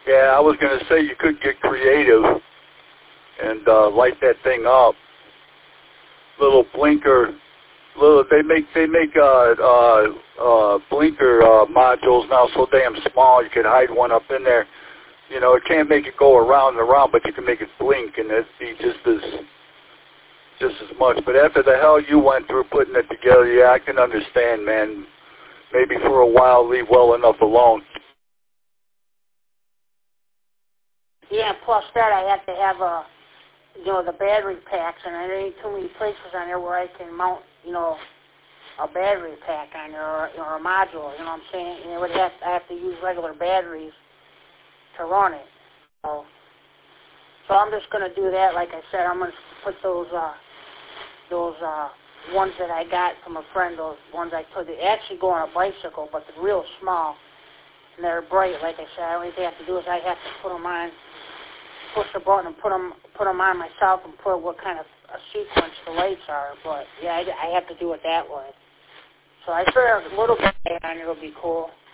Yeah, I was going to say you could get creative and light that thing up. Little blinker, they make blinker modules now so damn small you could hide one up in there. You know, it can't make it go around and around, but you can make it blink, and it'd be just as much. But after the hell you went through putting it together, yeah, I can understand, man. Maybe for a while leave well enough alone. Yeah, plus that I have to have the battery packs, and there ain't too many places on there where I can mount, a battery pack on there or a module, you know what I'm saying? And I have to use regular batteries to run it. So I'm just going to do that. Like I said, I'm going to put those ones that I got from a friend, those ones I took. They actually go on a bicycle, but they're real small, and they're bright. Like I said, all I have to do is I have to put them on, push the button and put them on myself and put what kind of a sequence the lights are. But, yeah, I have to do it that way. So I figure a little bit on it will be cool.